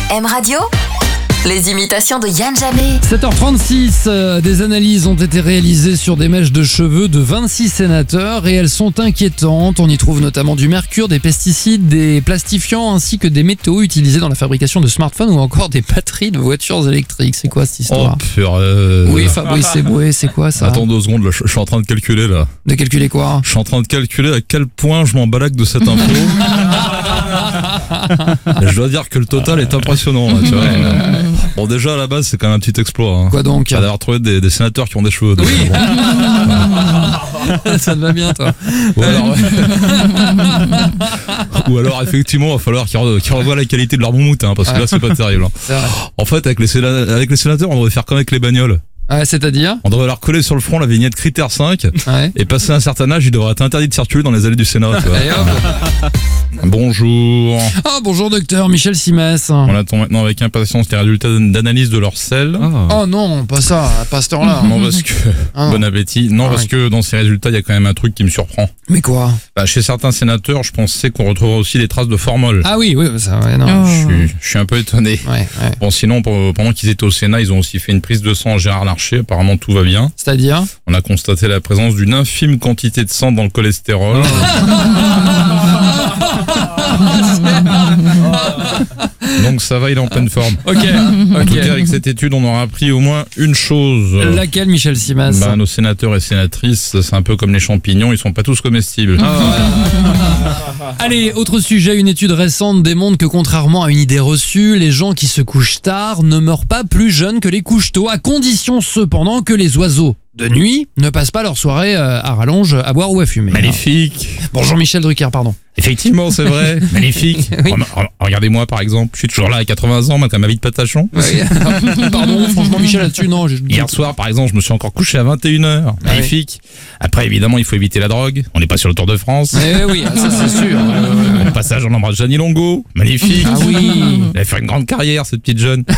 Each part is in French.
M Radio, les imitations de Yann Jamé. 7h36, des analyses ont été réalisées sur des mèches de cheveux de 26 sénateurs et elles sont inquiétantes. On y trouve notamment du mercure, des pesticides, des plastifiants ainsi que des métaux utilisés dans la fabrication de smartphones ou encore des batteries de voitures électriques. C'est quoi cette histoire? Oui, Fabrice Eboué, c'est quoi ça? Attends 2 secondes, là, je suis en train de calculer là. De calculer quoi? Je suis en train de calculer à quel point je m'en balade de cette info. Je dois dire que le total est impressionnant. Là, tu vois. Bon, déjà à la base, c'est quand même un petit exploit. Hein. Quoi donc? D'avoir trouvé des sénateurs qui ont des cheveux. Donc, oui. Ça te va bien, toi. Ou alors effectivement, il va falloir qu'ils revoient la qualité de leur moumoute, hein, parce que là, c'est pas terrible. Hein. En fait, avec les sénateurs, on devrait faire comme avec les bagnoles. Ouais, c'est-à-dire? On devrait leur coller sur le front la vignette critère 5 et passer un certain âge, ils devraient être interdits de circuler dans les allées du Sénat. Tu vois. Bonjour. Ah, bonjour docteur Michel Simès. On attend maintenant avec impatience les résultats d'analyse de leur sel. Oh non, pas ça, pas ce temps-là. Non, parce que bon appétit. Non, parce que dans ces résultats, il y a quand même un truc qui me surprend. Mais quoi? Chez certains sénateurs, je pensais qu'on retrouvera aussi des traces de formol. Ah oui, ça, ouais, non. Je suis un peu étonné. Ouais. Bon, sinon, pendant qu'ils étaient au Sénat, ils ont aussi fait une prise de sang à Gérard Larcher. Apparemment, tout va bien. C'est-à-dire? On a constaté la présence d'une infime quantité de sang dans le cholestérol. Donc ça va, il est en pleine forme. Ok. En tout cas, avec cette étude, on aura appris au moins une chose. Laquelle, Michel Simès? Nos sénateurs et sénatrices, c'est un peu comme les champignons, ils sont pas tous comestibles. Allez, autre sujet, une étude récente démontre que contrairement à une idée reçue, les gens qui se couchent tard ne meurent pas plus jeunes que les couches tôt, à condition cependant que les oiseaux de nuit ne passent pas leur soirée à rallonge à boire ou à fumer. Magnifique. Bonjour Michel Drucker, pardon. Effectivement, c'est vrai. Magnifique. Oui. Regardez-moi, par exemple. Je suis toujours là à 80 ans, malgré ma vie de patachon. Oui. Pardon, franchement, Michel, là-dessus, non. Hier soir, par exemple, je me suis encore couché à 21h. Magnifique. Après, évidemment, il faut éviter la drogue. On n'est pas sur le Tour de France. Oui, ça c'est sûr. Au passage, on embrasse Gianni Longo. Magnifique. Ah oui. Elle va faire une grande carrière, cette petite jeune.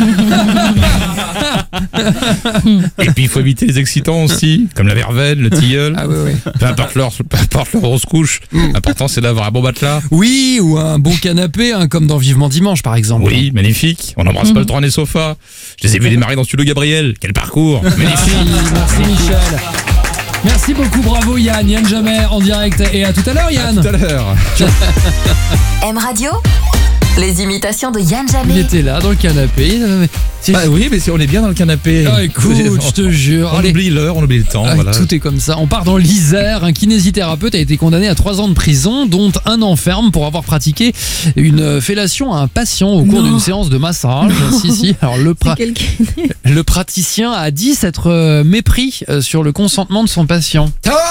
Et puis, il faut éviter les excitants aussi, comme la verveine, le tilleul. Ah oui. Peu importe leur grosse couche. L'important, c'est d'avoir un bon matelas. Oui, ou un bon canapé, comme dans Vivement Dimanche, par exemple. Oui, magnifique. On n'embrasse pas le train des sofas. Je les ai vus démarrer dans Studio Gabriel. Quel parcours. Magnifique. Merci Michel. Merci beaucoup, bravo Yann Jamé en direct. Et à tout à l'heure, Yann. À tout à l'heure. M Radio, les imitations de Yann Jamé. Il était là, dans le canapé. Oui, mais si on est bien dans le canapé. Ah, écoute, je te jure. On oublie l'heure, on oublie le temps. Voilà. Tout est comme ça. On part dans l'Isère. Un kinésithérapeute a été condamné à 3 ans de prison, dont 1 an ferme pour avoir pratiqué une fellation à un patient au cours d'une séance de massage. Si. Alors le praticien a dit s'être mépris sur le consentement de son patient.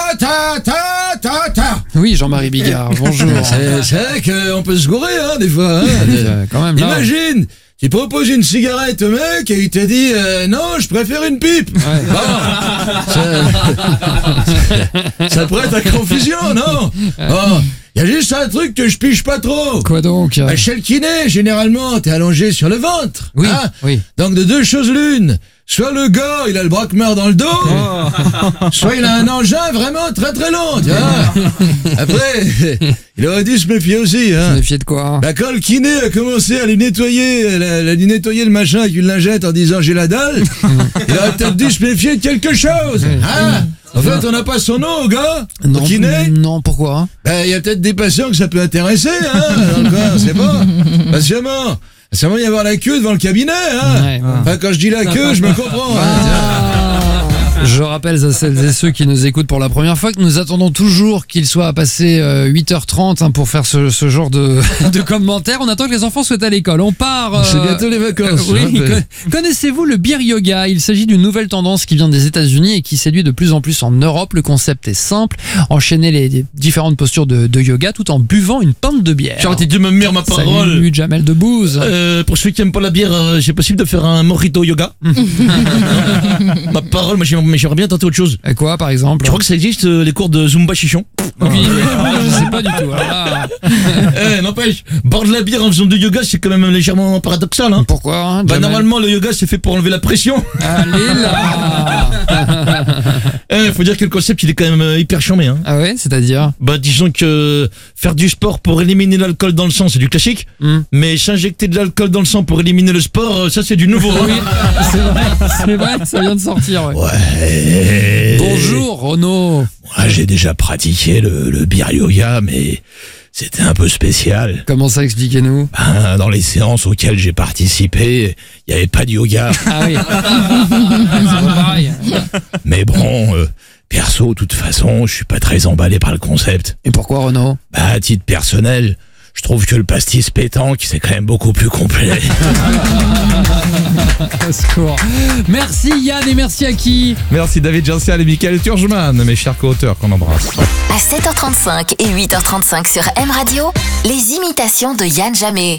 Oui, Jean-Marie Bigard, bonjour. C'est vrai qu'on peut se gourer, des fois. Quand même, là. Imagine, tu proposes une cigarette au mec et il te dit non, je préfère une pipe. Ouais. Bon, ça prête à confusion, non? Bon, il y a juste un truc que je pige pas trop. Quoi donc? Chez le kiné, généralement, t'es allongé sur le ventre. Oui, hein. oui. Donc de 2 choses l'une. Soit le gars, il a le braquemeur dans le dos, soit il a un engin vraiment très très long, tu vois. Après, il aurait dû se méfier aussi, Se méfier de quoi? Quand le kiné a commencé à lui nettoyer, lui nettoyer le machin avec une lingette en disant j'ai la dalle, il aurait peut-être dû se méfier de quelque chose, En fait, on n'a pas son nom au gars, au kiné. Non, pourquoi? Il y a peut-être des patients que ça peut intéresser, on sait pas. Patiemment. Ça va y avoir la queue devant le cabinet, Ouais. Enfin, quand je dis la queue, je me comprends, Je rappelle à celles et ceux qui nous écoutent pour la première fois que nous attendons toujours qu'il soit passé 8h30 pour faire ce genre de commentaires. On attend que les enfants soient à l'école. On part... C'est bientôt les vacances. Connaissez-vous le beer yoga? Il s'agit d'une nouvelle tendance qui vient des États-Unis et qui séduit de plus en plus en Europe. Le concept est simple. Enchaîner les différentes postures de yoga tout en buvant une pinte de bière. Charité, Dieu me mère ma parole. Salut Jamel Debbouze. Pour ceux qui n'aiment pas la bière, c'est possible de faire un mojito yoga. Ma parole, moi j'ai mais j'aimerais bien tenter autre chose. Et quoi, par exemple? Tu crois que ça existe, les cours de Zumba Chichon? Oui, je sais pas du tout. Ah. N'empêche, boire de la bière en faisant du yoga, c'est quand même légèrement paradoxal, hein. Pourquoi hein, Bah, normalement, le yoga, c'est fait pour enlever la pression. Allez là. Faut dire que le concept, il est quand même hyper charmé, hein. Ah ouais, c'est-à-dire? Bah, disons que faire du sport pour éliminer l'alcool dans le sang, c'est du classique. Mais s'injecter de l'alcool dans le sang pour éliminer le sport, ça, c'est du nouveau. Oui, c'est vrai, ça vient de sortir. Ouais. Ouais. Bonjour, Renaud. Moi, j'ai déjà pratiqué le beer yoga, mais c'était un peu spécial. Comment ça, expliquez-nous? Ben, dans les séances auxquelles j'ai participé, il n'y avait pas de yoga. Ah oui. C'est pas pareil. Mais bon, perso, de toute façon, je suis pas très emballé par le concept. Et pourquoi, Renaud? Bah, à titre personnel, je trouve que le pastis pétanque, c'est quand même beaucoup plus complet. Au secours. Merci Yann et merci à qui? Merci David Janssial et Michael Turgeman, mes chers co-auteurs qu'on embrasse. À 7h35 et 8h35 sur M Radio, les imitations de Yann Jamé.